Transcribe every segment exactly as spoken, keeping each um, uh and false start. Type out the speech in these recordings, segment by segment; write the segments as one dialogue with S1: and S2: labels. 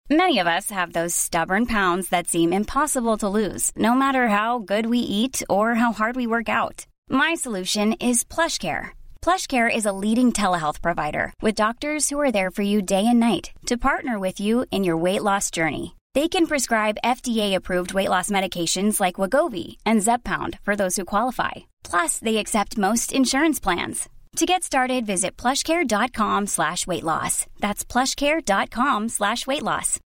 S1: Many of us have those stubborn pounds that seem impossible to lose, no matter how good we eat or how hard we work out. My solution is PlushCare. PlushCare is a leading telehealth provider with doctors who are there for you day and night to partner with you in your weight loss journey. They can prescribe F D A-approved weight loss medications like Wegovy and Zepbound for those who qualify. Plus, they accept most insurance plans. To get started, visit plushcare.com slash weight loss. That's plushcare.com slash weight loss.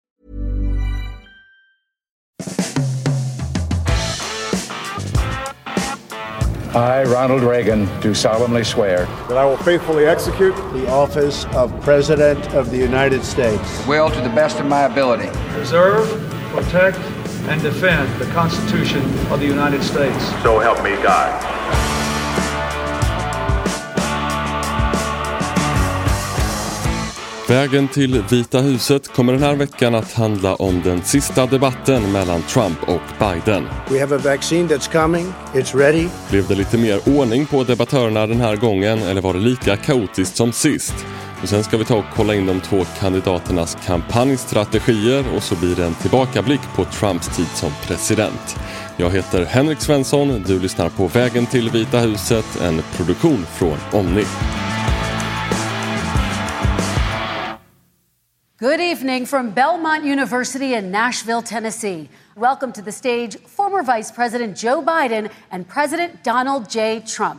S2: I, Ronald Reagan, do solemnly swear
S3: that I will faithfully execute
S4: the office of President of the United States.
S5: Will, to the best of my ability,
S6: preserve, protect, and defend the Constitution of the United States.
S7: So help me God.
S8: Vägen till Vita huset kommer den här veckan att handla om den sista debatten mellan Trump och Biden.
S4: We have a vaccine that's coming. It's ready.
S8: Blev det lite mer ordning på debattörerna den här gången eller var det lika kaotiskt som sist? Och sen ska vi ta och kolla in de två kandidaternas kampanjstrategier och så blir det en tillbakablick på Trumps tid som president. Jag heter Henrik Svensson, du lyssnar på Vägen till Vita huset, en produktion från Omni.
S9: Good evening from Belmont University in Nashville, Tennessee. Welcome to the stage, former Vice President Joe Biden and President Donald J. Trump.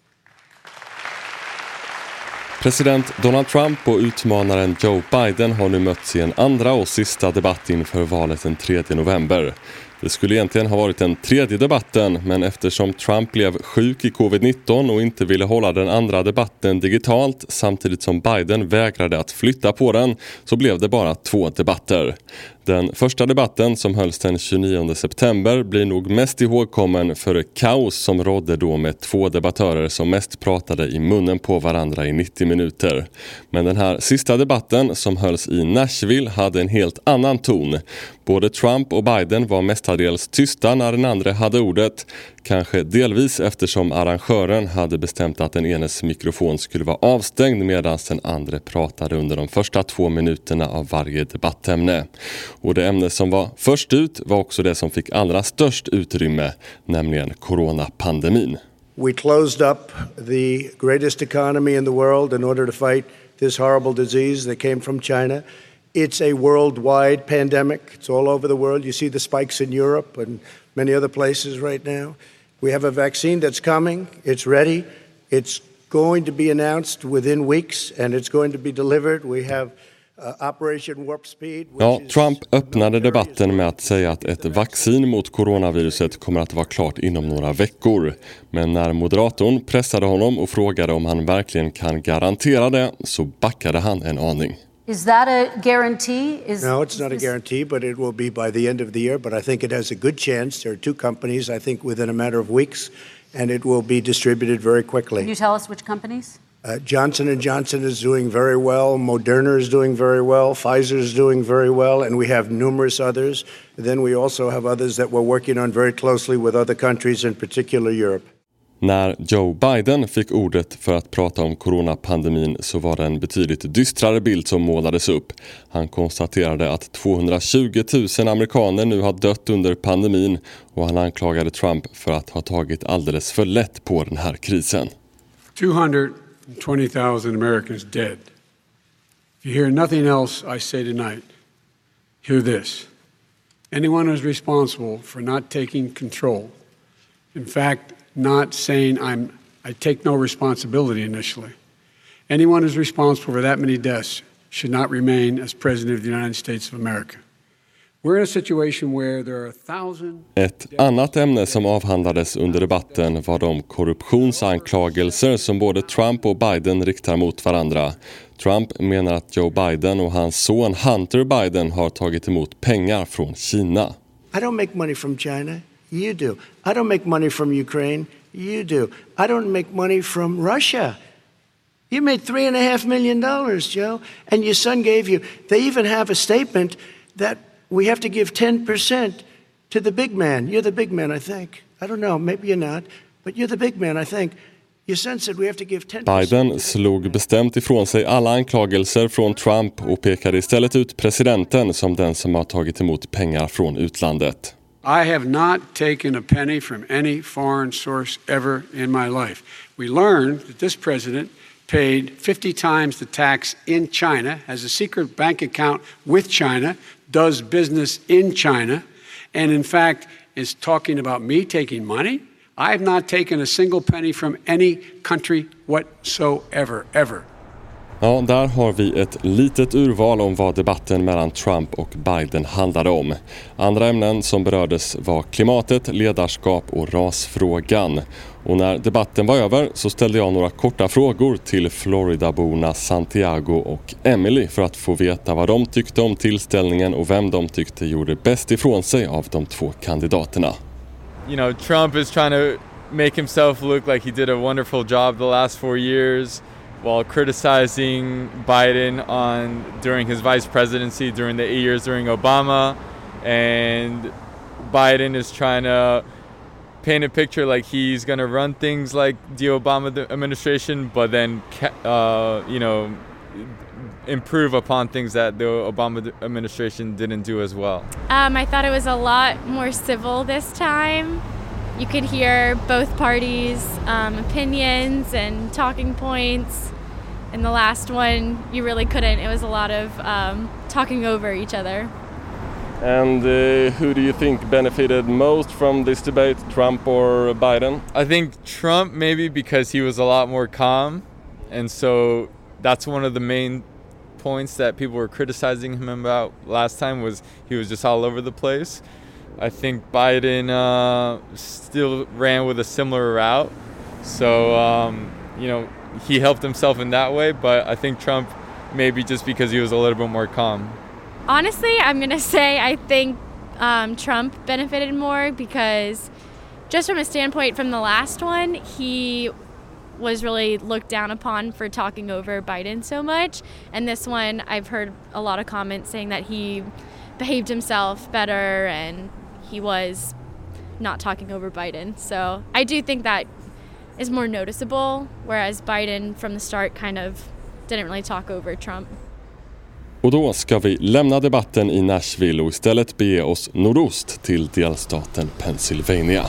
S8: President Donald Trump och utmanaren Joe Biden har nu mötts i en andra och sista debatt inför valet den tredje november. Det skulle egentligen ha varit den tredje debatten, men eftersom Trump blev sjuk i covid nitton och inte ville hålla den andra debatten digitalt samtidigt som Biden vägrade att flytta på den, så blev det bara två debatter. Den första debatten som hölls den tjugonionde september blir nog mest ihågkommen för det kaos som rådde då med två debattörer som mest pratade i munnen på varandra i nittio minuter. Men den här sista debatten som hölls i Nashville hade en helt annan ton. Både Trump och Biden var mestadels tysta när den andra hade ordet, kanske delvis eftersom arrangören hade bestämt att den enes mikrofon skulle vara avstängd medan den andra pratade under de första två minuterna av varje debattämne. Och det ämne som var först ut var också det som fick allra störst utrymme, nämligen coronapandemin.
S4: We closed up the greatest economy in the world in order to fight this horrible disease that came from China. It's a worldwide pandemic. It's all over the world. You see the spikes in Europe and many other places right now. We have a vaccine that's coming. It's ready. It's going to be announced within weeks and it's going to be delivered. We have uh, Operation Warp Speed.
S8: Ja, Trump öppnade debatten med att säga att ett vaccin mot coronaviruset kommer att vara klart inom några veckor. Men när moderatorn pressade honom och frågade om han verkligen kan garantera det, så backade han en aning.
S9: Is that a guarantee? Is,
S4: no, it's not a guarantee, but it will be by the end of the year. But I think it has a good chance. There are two companies, I think, within a matter of weeks, and it will be distributed very quickly.
S9: Can you tell us which companies?
S4: Uh, Johnson and Johnson is doing very well. Moderna is doing very well. Pfizer is doing very well. And we have numerous others. Then we also have others that we're working on very closely with other countries, in particular Europe.
S8: När Joe Biden fick ordet för att prata om coronapandemin så var det en betydligt dystrare bild som målades upp. Han konstaterade att tvåhundratjugo tusen amerikaner nu har dött under pandemin och han anklagade Trump för att ha tagit alldeles för lätt på den här krisen.
S10: two hundred twenty thousand Americans dead. If you hear nothing else I say tonight, hear this. Anyone who's responsible for not taking control, in fact, not saying I'm, I take no responsibility initially. Anyone who's responsible for that many deaths should not remain as president of the United States of America. We're in a situation where there are a thousand...
S8: Ett annat ämne som avhandlades under debatten var de korruptionsanklagelser som både Trump och Biden riktar mot varandra. Trump menar att Joe Biden och hans son Hunter Biden har tagit emot pengar från Kina.
S4: I don't make money from China. You do. I don't make money from Ukraine. You do. I don't make money from Russia. You made three and a half million dollars, Joe, and your son gave you. They even have a statement that we have to give ten percent to the big man. You're the big man, I think. I don't know. Maybe you're not, but you're the big man, I think.
S8: Biden slog bestämt ifrån sig alla anklagelser från Trump och pekade istället ut presidenten som den som har tagit emot pengar från utlandet.
S10: I have not taken a penny from any foreign source ever in my life. We learned that this president paid fifty times the tax in China, has a secret bank account with China, does business in China, and in fact is talking about me taking money. I have not taken a single penny from any country whatsoever, ever.
S8: Ja, där har vi ett litet urval om vad debatten mellan Trump och Biden handlade om. Andra ämnen som berördes var klimatet, ledarskap och rasfrågan. Och när debatten var över så ställde jag några korta frågor till Floridaborna Santiago och Emily för att få veta vad de tyckte om tillställningen och vem de tyckte gjorde bäst ifrån sig av de två kandidaterna.
S5: You know, Trump is trying to make himself look like he did a wonderful job the last four years while criticizing Biden on during his vice presidency, during the eight years during Obama. And Biden is trying to paint a picture like he's going to run things like the Obama administration, but then, uh, you know, improve upon things that the Obama administration didn't do as well.
S7: Um, I thought it was a lot more civil this time. You could hear both parties' um, opinions and talking points. In the last one, you really couldn't. It was a lot of um, talking over each other.
S8: And uh, who do you think benefited most from this debate, Trump or Biden?
S5: I think Trump maybe because he was a lot more calm. And so that's one of the main points that people were criticizing him about last time was he was just all over the place. I think Biden uh, still ran with a similar route. So, um, you know, he helped himself in that way. But I think Trump maybe just because he was a little bit more calm.
S7: Honestly, I'm going to say I think um, Trump benefited more because just from a standpoint from the last one, he was really looked down upon for talking over Biden so much. And this one, I've heard a lot of comments saying that he behaved himself better and he was not talking over Biden. So I do think that is more noticeable, whereas Biden from the start kind of didn't really talk over Trump.
S8: Och då ska vi lämna debatten i Nashville och istället bege oss nordost till delstaten Pennsylvania.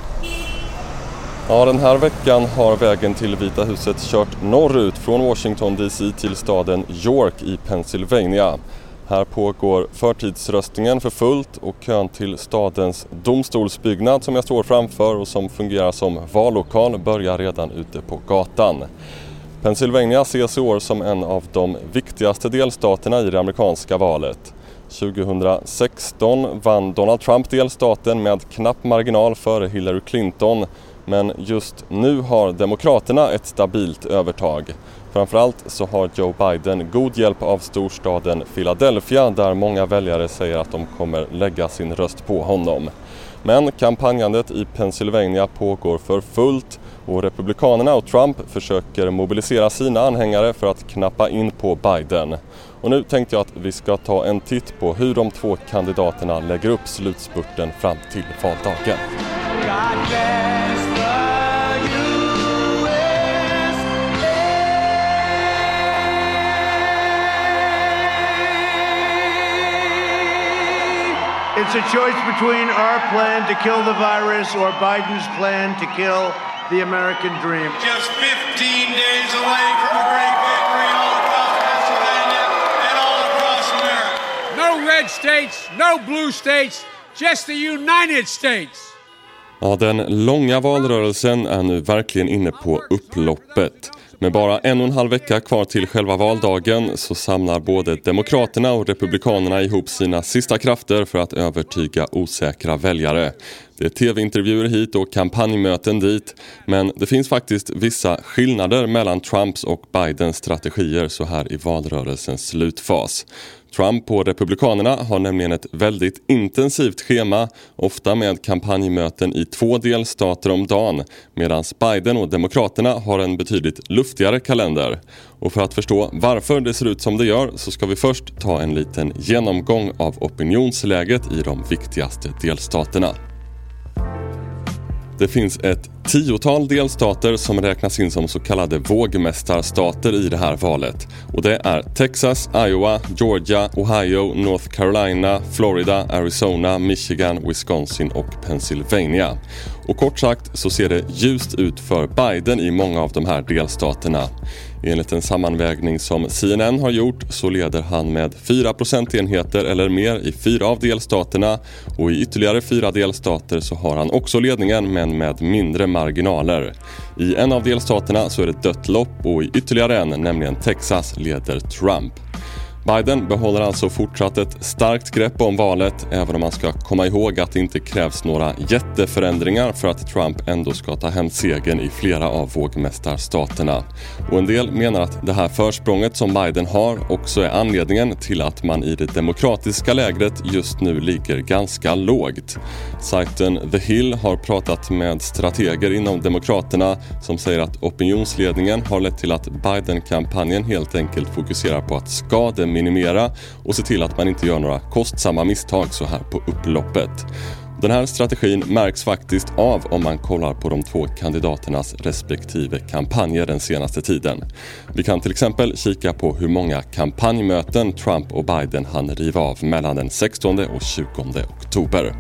S8: Ja, den här veckan har vägen till Vita huset kört norrut från Washington D C till staden York i Pennsylvania. Här pågår förtidsröstningen för fullt och kön till stadens domstolsbyggnad som jag står framför och som fungerar som vallokal börjar redan ute på gatan. Pennsylvania ses i år som en av de viktigaste delstaterna i det amerikanska valet. tjugohundrasexton vann Donald Trump delstaten med knapp marginal före Hillary Clinton, men just nu har demokraterna ett stabilt övertag. Framförallt så har Joe Biden god hjälp av storstaden Philadelphia där många väljare säger att de kommer lägga sin röst på honom. Men kampanjandet i Pennsylvania pågår för fullt och republikanerna och Trump försöker mobilisera sina anhängare för att knappa in på Biden. Och nu tänkte jag att vi ska ta en titt på hur de två kandidaterna lägger upp slutspurten fram till valdagen.
S4: It's a choice between our plan to kill the virus or Biden's plan to kill the American dream.
S11: Just fifteen days away from a great victory all across Pennsylvania and all across America.
S10: No red states, no blue states, just the United States.
S8: Ja, den långa valrörelsen är nu verkligen inne på upploppet. Med bara en och en halv vecka kvar till själva valdagen så samlar både demokraterna och republikanerna ihop sina sista krafter för att övertyga osäkra väljare. Det är tv-intervjuer hit och kampanjmöten dit, men det finns faktiskt vissa skillnader mellan Trumps och Bidens strategier så här i valrörelsens slutfas. Trump och republikanerna har nämligen ett väldigt intensivt schema, ofta med kampanjmöten i två delstater om dagen, medan Biden och demokraterna har en betydligt luftigare kalender. Och för att förstå varför det ser ut som det gör så ska vi först ta en liten genomgång av opinionsläget i de viktigaste delstaterna. Det finns ett tiotal delstater som räknas in som så kallade vågmästarstater i det här valet. Och det är Texas, Iowa, Georgia, Ohio, North Carolina, Florida, Arizona, Michigan, Wisconsin och Pennsylvania. Och kort sagt så ser det ljust ut för Biden i många av de här delstaterna. Enligt en sammanvägning som C N N har gjort så leder han med fyra procentenheter eller mer i fyra av delstaterna, och i ytterligare fyra delstater så har han också ledningen men med mindre marginaler. I en av delstaterna så är det dött lopp, och i ytterligare en, nämligen Texas, leder Trump. Biden behåller alltså fortsatt ett starkt grepp om valet, även om man ska komma ihåg att det inte krävs några jätteförändringar för att Trump ändå ska ta hem segern i flera av vågmästarstaterna. Och en del menar att det här försprånget som Biden har också är anledningen till att man i det demokratiska lägret just nu ligger ganska lågt. Sajten The Hill har pratat med strateger inom demokraterna som säger att opinionsledningen har lett till att Biden-kampanjen helt enkelt fokuserar på att skada minimera och se till att man inte gör några kostsamma misstag så här på upploppet. Den här strategin märks faktiskt av om man kollar på de två kandidaternas respektive kampanjer den senaste tiden. Vi kan till exempel kika på hur många kampanjmöten Trump och Biden hann riva av mellan den sextonde och tjugonde oktober.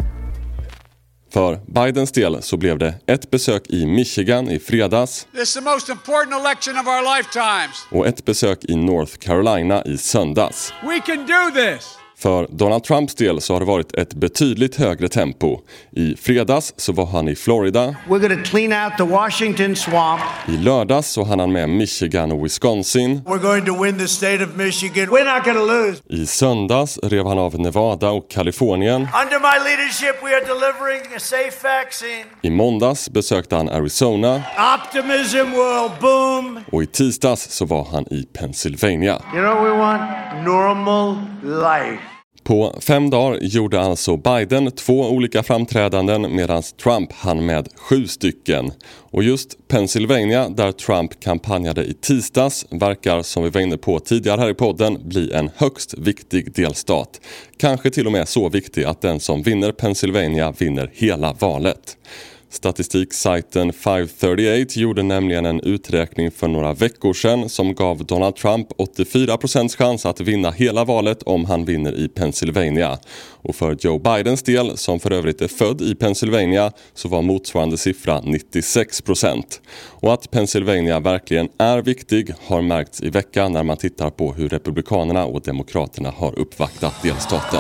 S8: För Bidens del så blev det ett besök i Michigan i fredags.
S11: This is the most important election of our lifetimes.
S8: Och ett besök i North Carolina i söndags.
S11: We can do this.
S8: För Donald Trumps del så har det varit ett betydligt högre tempo. I fredags så var han i Florida.
S12: We're going to clean out the Washington swamp.
S8: I lördags så hann han med Michigan och Wisconsin.
S12: We're going to win the state of Michigan. We're not going to lose.
S8: I söndags rev han av Nevada och Kalifornien.
S12: Under my leadership we are delivering a safe vaccine.
S8: I måndags besökte han Arizona.
S12: Optimism will boom.
S8: Och i tisdags så var han i Pennsylvania.
S12: You know what we want? Normal life.
S8: På fem dagar gjorde alltså Biden två olika framträdanden medan Trump hann med sju stycken. Och just Pennsylvania, där Trump kampanjade i tisdags, verkar som vi var inne på tidigare här i podden bli en högst viktig delstat. Kanske till och med så viktig att den som vinner Pennsylvania vinner hela valet. Statistiksajten five thirty-eight gjorde nämligen en uträkning för några veckor sedan som gav Donald Trump åttiofyra procent chans att vinna hela valet om han vinner i Pennsylvania. Och för Joe Bidens del, som för övrigt är född i Pennsylvania, så var motsvarande siffra nittiosex procent. Och att Pennsylvania verkligen är viktig har märkts i veckan när man tittar på hur republikanerna och demokraterna har uppvaktat delstaten.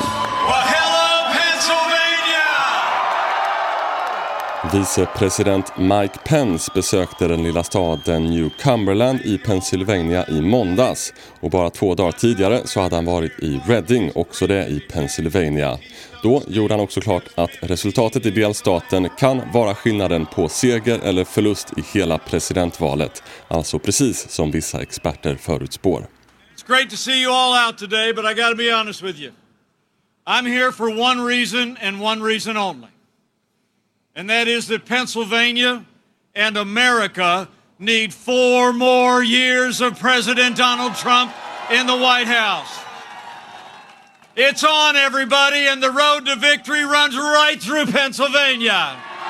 S8: Vicepresident Mike Pence besökte den lilla staden New Cumberland i Pennsylvania i måndags, och bara två dagar tidigare så hade han varit i Reading, också det i Pennsylvania. Då gjorde han också klart att resultatet i delstaten kan vara skillnaden på seger eller förlust i hela presidentvalet, alltså precis som vissa experter förutspår.
S6: It's great to see you all out today, but I got to be honest with you. I'm here for one reason and one reason only. And that is that Pennsylvania and America need four more years of President Donald Trump in the White House. It's on, everybody, and the road to victory runs right through Pennsylvania.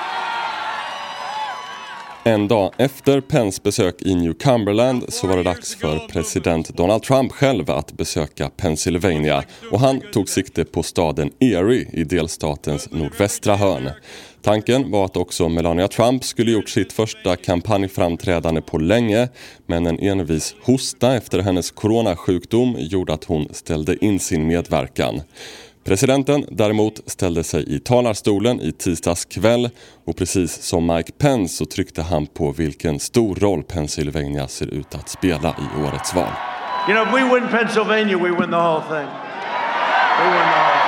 S8: En dag efter Pence besök i New Cumberland så var det dags för president Donald Trump själv att besöka Pennsylvania, och han tog sikte på staden Erie i delstatens nordvästra hörn. Tanken var att också Melania Trump skulle gjort sitt första kampanjframträdande på länge, men en envis hosta efter hennes coronasjukdom gjorde att hon ställde in sin medverkan. Presidenten däremot ställde sig i talarstolen i tisdags kväll, och precis som Mike Pence så tryckte han på vilken stor roll Pennsylvania ser ut att spela i årets val.
S12: You know, if we win Pennsylvania, we win the whole thing. We win the whole thing.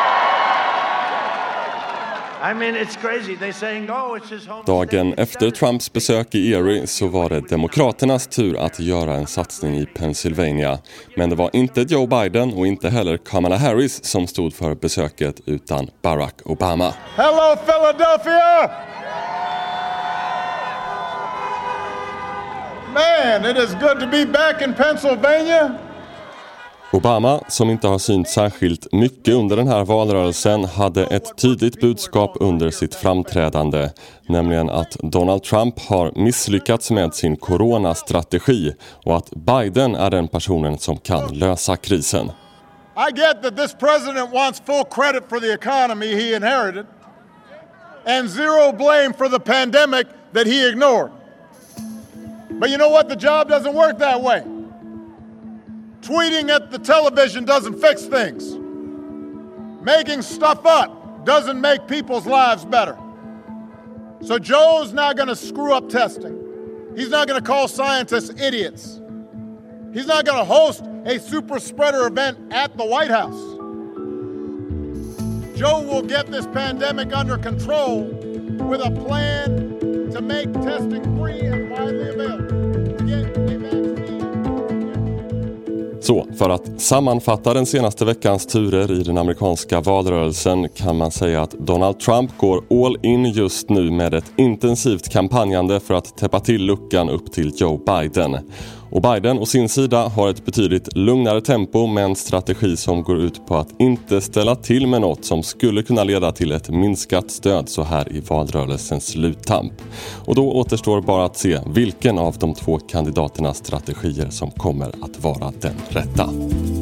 S12: I mean, it's crazy. They're saying, oh, it's his home.
S8: Dagen efter Trumps besök i Erie så var det demokraternas tur att göra en satsning i Pennsylvania. Men det var inte Joe Biden och inte heller Kamala Harris som stod för besöket, utan Barack Obama.
S3: Hello, Philadelphia! Man, it is good to be back in Pennsylvania.
S8: Obama, som inte har synts särskilt mycket under den här valrörelsen, hade ett tydligt budskap under sitt framträdande, nämligen att Donald Trump har misslyckats med sin coronastrategi och att Biden är den personen som kan lösa krisen.
S3: I get that this president wants full credit for the economy he inherited and zero blame for the pandemic that he ignored. But you know what? The job doesn't work that way. Tweeting at the television doesn't fix things. Making stuff up doesn't make people's lives better. So Joe's not going to screw up testing. He's not going to call scientists idiots. He's not going to host a super spreader event at the White House. Joe will get this pandemic under control with a plan to make testing free and widely available. To get a vaccine.
S8: Så, för att sammanfatta den senaste veckans turer i den amerikanska valrörelsen kan man säga att Donald Trump går all in just nu med ett intensivt kampanjande för att täppa till luckan upp till Joe Biden. Och Biden å sin sida har ett betydligt lugnare tempo med en strategi som går ut på att inte ställa till med något som skulle kunna leda till ett minskat stöd så här i valrörelsens sluttamp. Och då återstår bara att se vilken av de två kandidaternas strategier som kommer att vara den rätta.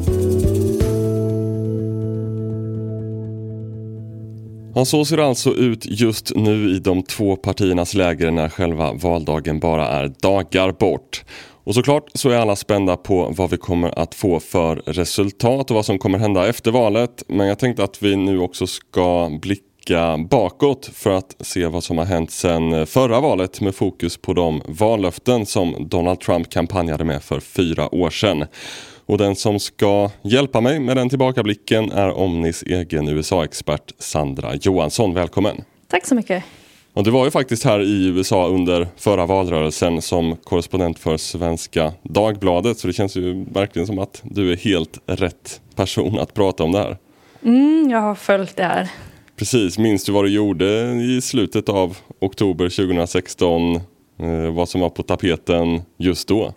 S8: Ja, så ser det alltså ut just nu i de två partiernas läger när själva valdagen bara är dagar bort. Och såklart så är alla spända på vad vi kommer att få för resultat och vad som kommer hända efter valet. Men jag tänkte att vi nu också ska blicka bakåt för att se vad som har hänt sedan förra valet med fokus på de vallöften som Donald Trump kampanjade med för fyra år sedan. Och den som ska hjälpa mig med den tillbakablicken är Omnis egen U S A-expert Sandra Johansson. Välkommen!
S13: Tack så mycket!
S8: Och du var ju faktiskt här i U S A under förra valrörelsen som korrespondent för Svenska Dagbladet. Så det känns ju verkligen som att du är helt rätt person att prata om det här.
S13: Mm, jag har följt det här.
S8: Precis, minns du vad du gjorde i slutet av oktober tjugohundrasexton? Eh, vad som var på tapeten just då?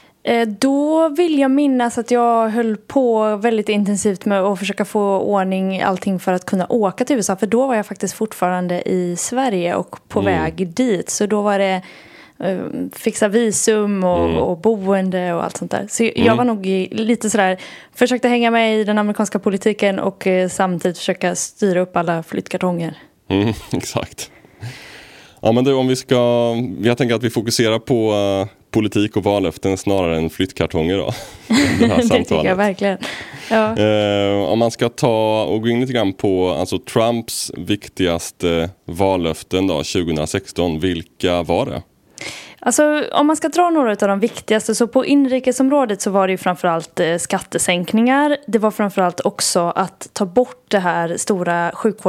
S13: Då vill jag minnas att jag höll på väldigt intensivt med att försöka få ordning allting för att kunna åka till U S A. För då var jag faktiskt fortfarande i Sverige och på mm. väg dit. Så då var det uh, fixa visum och, mm. och boende och allt sånt där. Så mm. jag var nog lite sådär, försökte hänga med i den amerikanska politiken och uh, samtidigt försöka styra upp alla flyttkartonger.
S8: Mm, exakt. Ja, men du, om vi ska, jag tänker att vi fokuserar på uh, politik och vallöften snarare än flyttkartonger då. Det, här
S13: det tycker jag verkligen. Ja.
S8: Uh, om man ska ta och gå in lite grann på alltså Trumps viktigaste vallöften då tjugohundrasexton, vilka var det?
S13: Alltså om man ska dra några av de viktigaste, så på inrikesområdet så var det ju framförallt eh, skattesänkningar. Det var framförallt också att ta bort det här stora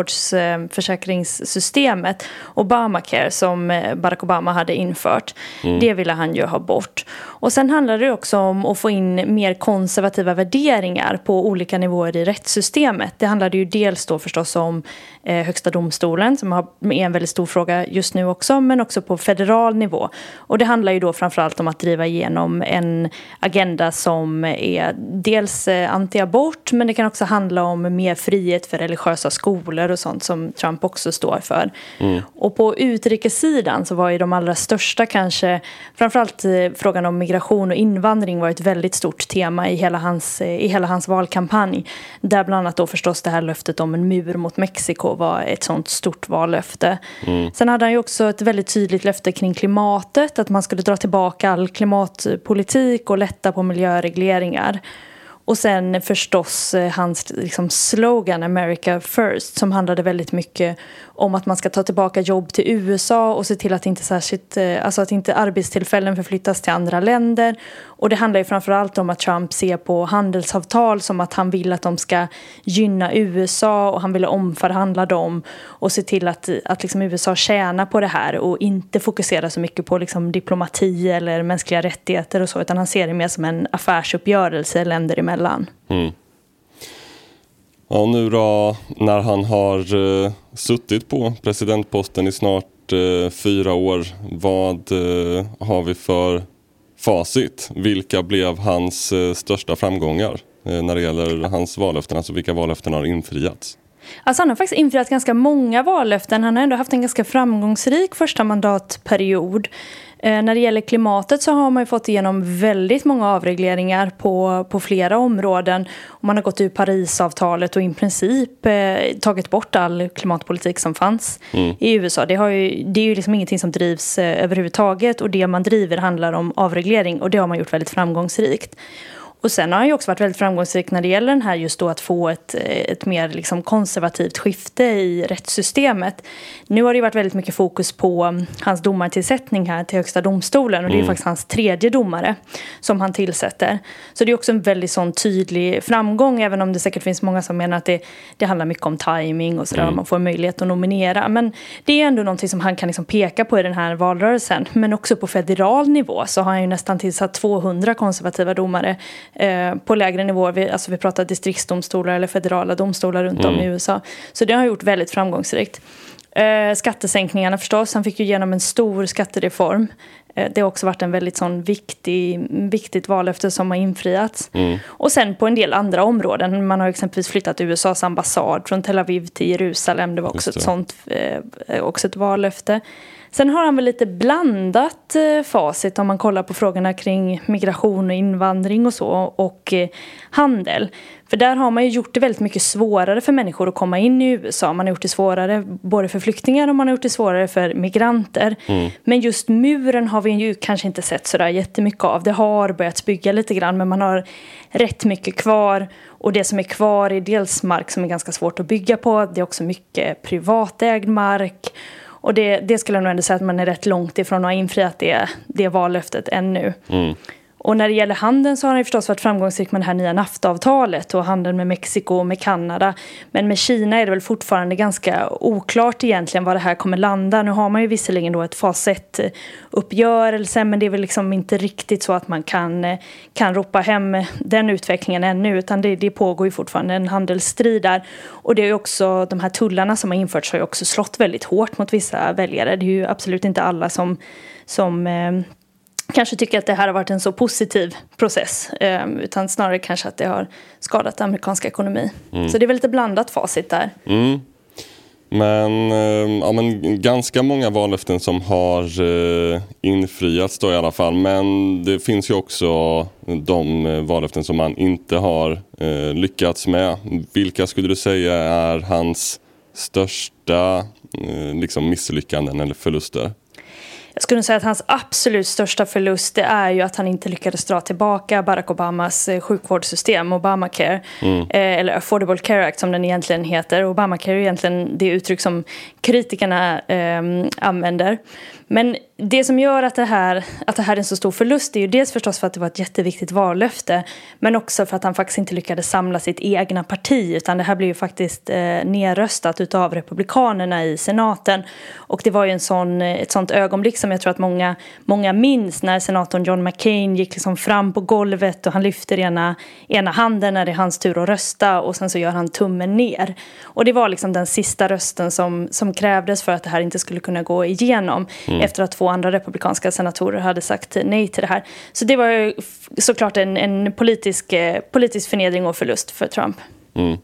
S13: sjukvårdsförsäkringssystemet eh, Obamacare som eh, Barack Obama hade infört. Mm. Det ville han ju ha bort. Och sen handlar det också om att få in mer konservativa värderingar på olika nivåer i rättssystemet. Det handlade ju dels då förstås om eh, högsta domstolen som har, är en väldigt stor fråga just nu också, men också på federal nivå. Och det handlar ju då framförallt om att driva igenom en agenda som är dels anti-abort, men det kan också handla om mer frihet för religiösa skolor och sånt som Trump också står för. Mm. Och på utrikessidan så var ju de allra största kanske, framförallt frågan om migration och invandring var ett väldigt stort tema i hela hans, i hela hans valkampanj. Där bland annat då förstås det här löftet om en mur mot Mexiko var ett sånt stort vallöfte. Mm. Sen hade han ju också ett väldigt tydligt löfte kring klimatet, att man skulle dra tillbaka all klimatpolitik och lätta på miljöregleringar. Och sen förstås hans liksom, slogan America First, som handlade väldigt mycket om att man ska ta tillbaka jobb till U S A och se till att inte särskilt, alltså att inte arbetstillfällen förflyttas till andra länder. Och det handlar ju framförallt om att Trump ser på handelsavtal som att han vill att de ska gynna U S A och han vill omförhandla dem och se till att, att liksom U S A tjänar på det här och inte fokusera så mycket på liksom diplomati eller mänskliga rättigheter och så, utan han ser det mer som en affärsuppgörelse länder emellan. Mm.
S8: Ja, nu då när han har uh, suttit på presidentposten i snart uh, fyra år, vad uh, har vi för facit? Vilka blev hans uh, största framgångar? när det gäller hans vallöften? Alltså vilka vallöften har infriats?
S13: Alltså han har faktiskt infriat ganska många vallöften. Han har ändå haft en ganska framgångsrik första mandatperiod. Eh, när det gäller klimatet så har man ju fått igenom väldigt många avregleringar på, på flera områden. Och man har gått ur Parisavtalet och i princip eh, tagit bort all klimatpolitik som fanns mm. i U S A. Det, har ju, det är ju liksom ingenting som drivs eh, överhuvudtaget, och det man driver handlar om avreglering, och det har man gjort väldigt framgångsrikt. Och sen har han ju också varit väldigt framgångsrik när det gäller den här just då att få ett, ett mer liksom konservativt skifte i rättssystemet. Nu har det varit väldigt mycket fokus på hans domartillsättning här till högsta domstolen, och det är mm. faktiskt hans tredje domare som han tillsätter. Så det är också en väldigt sån tydlig framgång, även om det säkert finns många som menar att det, det handlar mycket om timing och sådär, mm. man får möjlighet att nominera. Men det är ändå någonting som han kan liksom peka på i den här valrörelsen. Men också på federal nivå så har han ju nästan tillsatt tvåhundra konservativa domare på lägre nivåer. Vi, alltså vi pratar distriktsdomstolar eller federala domstolar runt mm. om i U S A. Så det har gjort väldigt framgångsrikt. Eh, skattesänkningarna förstås. Han fick ju igenom en stor skattereform. Eh, det har också varit en väldigt sån viktig, viktigt vallöfte som har infriats. Mm. Och sen på en del andra områden. Man har exempelvis flyttat U S A:s ambassad från Tel Aviv till Jerusalem. Det var också ett sånt eh, också ett vallöfte. Sen har han väl lite blandat eh, facit om man kollar på frågorna kring migration och invandring och så, och eh, handel. För där har man ju gjort det väldigt mycket svårare för människor att komma in i U S A. Man har gjort det svårare både för flyktingar och man har gjort det svårare för migranter. Mm. Men just muren har vi ju kanske inte sett sådär jättemycket av. Det har börjat bygga lite grann, men man har rätt mycket kvar. Och det som är kvar är dels mark som är ganska svårt att bygga på. Det är också mycket privatägd mark. Och det, det skulle jag nog ändå säga att man är rätt långt ifrån att ha infriat det, det vallöftet ännu. Mm. Och när det gäller handeln så har det förstås varit framgångsrikt med det här nya NAFTA-avtalet och handeln med Mexiko och med Kanada. Men med Kina är det väl fortfarande ganska oklart egentligen var det här kommer landa. Nu har man ju visserligen då ett fas ett-uppgörelse, men det är väl liksom inte riktigt så att man kan, kan ropa hem den utvecklingen ännu, utan det, det pågår ju fortfarande en handelsstrid där. Och det är ju också, de här tullarna som har införts har ju också slått väldigt hårt mot vissa väljare. Det är ju absolut inte alla som... som eh, kanske tycker att det här har varit en så positiv process, eh, utan snarare kanske att det har skadat amerikansk ekonomi. Mm. Så det är väl lite blandat facit där.
S8: Mm. Men, eh, ja, men ganska många vallöften som har eh, infriats då i alla fall. Men det finns ju också de eh, vallöften som man inte har eh, lyckats med. Vilka skulle du säga är hans största eh, liksom misslyckanden eller förluster?
S13: Jag skulle säga att hans absolut största förlust det är ju att han inte lyckades dra tillbaka Barack Obamas sjukvårdssystem, Obamacare, mm. eh, eller Affordable Care Act som den egentligen heter. Obamacare är egentligen det uttryck som kritikerna eh, använder. Men det som gör att det, här, att det här är en så stor förlust är ju dels förstås för att det var ett jätteviktigt vallöfte, men också för att han faktiskt inte lyckades samla sitt egna parti, utan det här blev ju faktiskt eh, nerröstat utav republikanerna i senaten. Och det var ju en sån, ett sånt ögonblick som jag tror att många, många minns, när senatorn John McCain gick liksom fram på golvet och han lyfter ena, ena handen när det är hans tur att rösta, och sen så gör han tummen ner. Och det var liksom den sista rösten som, som krävdes för att det här inte skulle kunna gå igenom. Mm. Efter att två andra republikanska senatorer hade sagt nej till det här. Så det var ju såklart en, en politisk, politisk förnedring och förlust för Trump. Mm.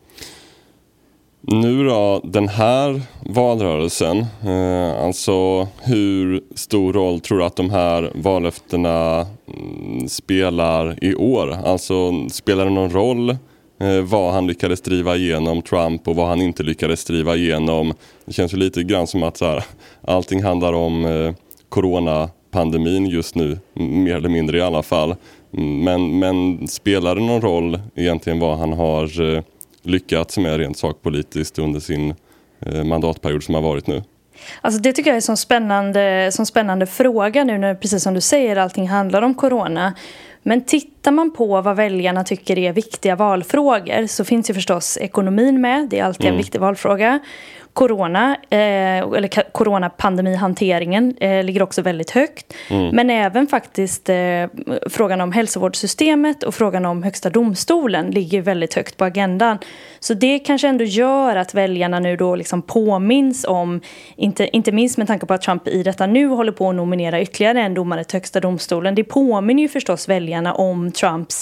S8: Nu då, den här valrörelsen, eh, alltså hur stor roll tror du att de här vallöftena mm, spelar i år? Alltså spelar det någon roll eh, vad han lyckades driva igenom Trump och vad han inte lyckades driva igenom? Det känns ju lite grann som att så här, allting handlar om eh, coronapandemin just nu, mer eller mindre i alla fall. Men, men spelar det någon roll egentligen vad han har eh, lyckats med rent sakpolitiskt under sin eh, mandatperiod som har varit nu?
S13: Alltså det tycker jag är en sån spännande, sån spännande fråga nu när, precis som du säger, allting handlar om corona. Men tittar man på vad väljarna tycker är viktiga valfrågor så finns ju förstås ekonomin med. Det är alltid en mm. viktig valfråga. Corona, eh, eller coronapandemihanteringen eh, ligger också väldigt högt. Mm. Men även faktiskt eh, frågan om hälsovårdssystemet och frågan om högsta domstolen ligger väldigt högt på agendan. Så det kanske ändå gör att väljarna nu då liksom påminns om, inte, inte minst med tanke på att Trump i detta nu håller på att nominera ytterligare en domare till högsta domstolen. Det påminner ju förstås väljarna om Trumps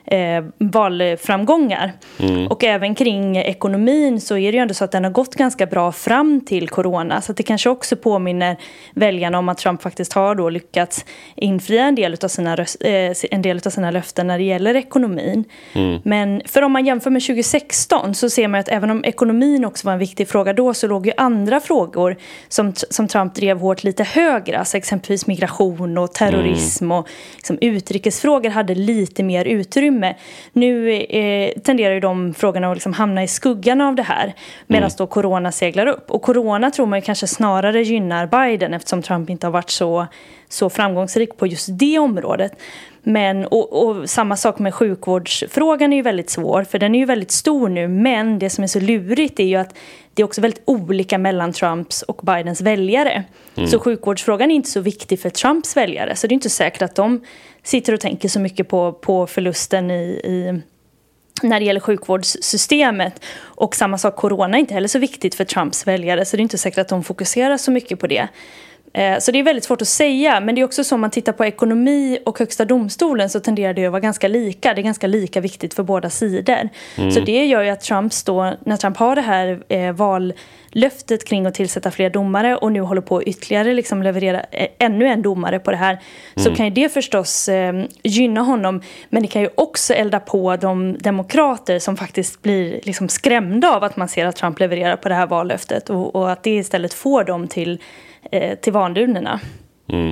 S13: eh, valframgångar. Mm. Och även kring ekonomin så är det ju ändå så att den har gått ganska bra fram till corona. Så att det kanske också påminner väljarna om att Trump faktiskt har då lyckats infria en del av sina, röst, eh, en del av sina löften när det gäller ekonomin. Mm. Men för om man jämför med tjugo sexton så ser man att även om ekonomin också var en viktig fråga då, så låg ju andra frågor som, som Trump drev hårt lite högre. Alltså exempelvis migration och terrorism mm. och liksom, utrikesfrågor hade lite mer utrymme. Nu eh, tenderar ju de frågorna att liksom hamna i skuggan av det här medan mm. då corona seglar upp. Och corona tror man ju kanske snarare gynnar Biden eftersom Trump inte har varit så, så framgångsrik på just det området. Men, och, och samma sak med sjukvårdsfrågan är ju väldigt svår, för den är ju väldigt stor nu, men det som är så lurigt är ju att det är också väldigt olika mellan Trumps och Bidens väljare. Mm. Så sjukvårdsfrågan är inte så viktig för Trumps väljare, så det är inte säkert att de sitter och tänker så mycket på, på förlusten i, i när det gäller sjukvårdssystemet. Och samma sak, corona är inte heller så viktigt för Trumps väljare, så det är inte säkert att de fokuserar så mycket på det. Så det är väldigt svårt att säga, men det är också så om man tittar på ekonomi och högsta domstolen så tenderar det att vara ganska lika. Det är ganska lika viktigt för båda sidor. Mm. Så det gör ju att Trump står, när Trump har det här eh, vallöftet kring att tillsätta fler domare och nu håller på att ytterligare liksom leverera eh, ännu en domare på det här, mm. så kan ju det förstås eh, gynna honom, men det kan ju också elda på de demokrater som faktiskt blir liksom skrämda av att man ser att Trump levererar på det här vallöftet och, och att det istället får dem till till vanurnorna.
S8: Mm.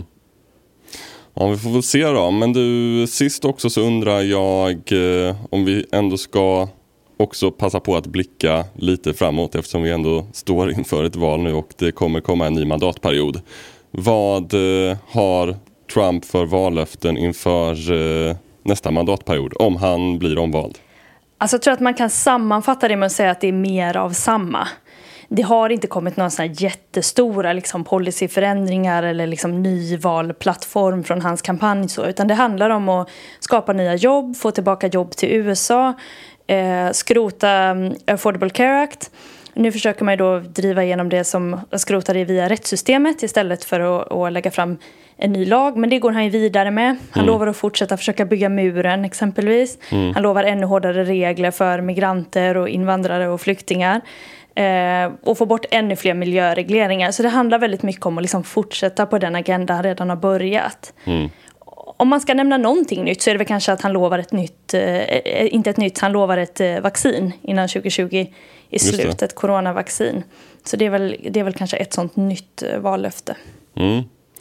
S8: Ja, vi får väl se då. Men du, sist också så undrar jag eh, om vi ändå ska också passa på att blicka lite framåt eftersom vi ändå står inför ett val nu och det kommer komma en ny mandatperiod. Vad eh, har Trump för vallöften inför eh, nästa mandatperiod om han blir omvald?
S13: Alltså jag tror att man kan sammanfatta det med att säga att det är mer av samma. Det har inte kommit några såna jättestora liksom, policyförändringar eller liksom, ny valplattform från hans kampanj. Så, utan det handlar om att skapa nya jobb, få tillbaka jobb till U S A, eh, skrota um, Affordable Care Act. Nu försöker man ju då driva igenom det som skrotar det via rättssystemet istället för att, att lägga fram en ny lag. Men det går han ju vidare med. Han mm. lovar att fortsätta försöka bygga muren exempelvis. Mm. Han lovar ännu hårdare regler för migranter och invandrare och flyktingar. Eh, och få bort ännu fler miljöregleringar. Så det handlar väldigt mycket om att liksom fortsätta på den agenda han redan har börjat. Mm. Om man ska nämna någonting nytt så är det väl kanske att han lovar ett nytt, eh, inte ett nytt, han lovar ett eh, vaccin innan tjugo tjugo i slutet, ett coronavaccin. Så det är väl, det är väl kanske ett sånt nytt eh, vallöfte. Mm.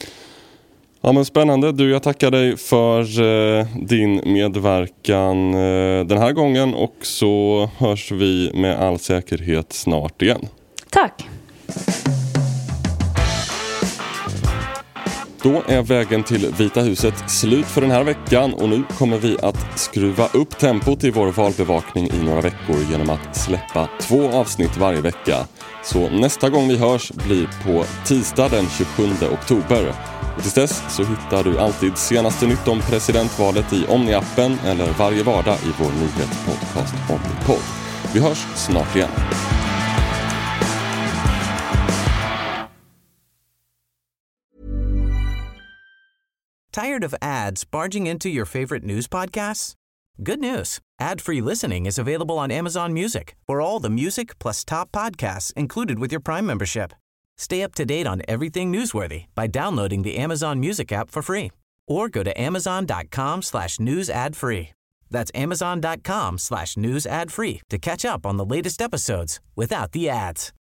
S8: Ja, men spännande. Du, jag tackar dig för eh, din medverkan eh, den här gången och så hörs vi med all säkerhet snart igen.
S13: Tack!
S8: Då är vägen till Vita huset slut för den här veckan och nu kommer vi att skruva upp tempot i vår valbevakning i några veckor genom att släppa två avsnitt varje vecka. Så nästa gång vi hörs blir på tisdag den tjugosjunde oktober. Och tills dess så hittar du alltid senaste nytt om presidentvalet i Omni-appen eller varje vardag i vår nyhetspodcast Omnipod. Vi hörs snart igen.
S14: Tired of ads barging into your favorite news podcasts? Good news. Ad-free listening is available on Amazon Music for all the music plus top podcasts included with your Prime membership. Stay up to date on everything newsworthy by downloading the Amazon Music app for free or go to amazon.com slash news ad free. That's amazon.com slash news ad free to catch up on the latest episodes without the ads.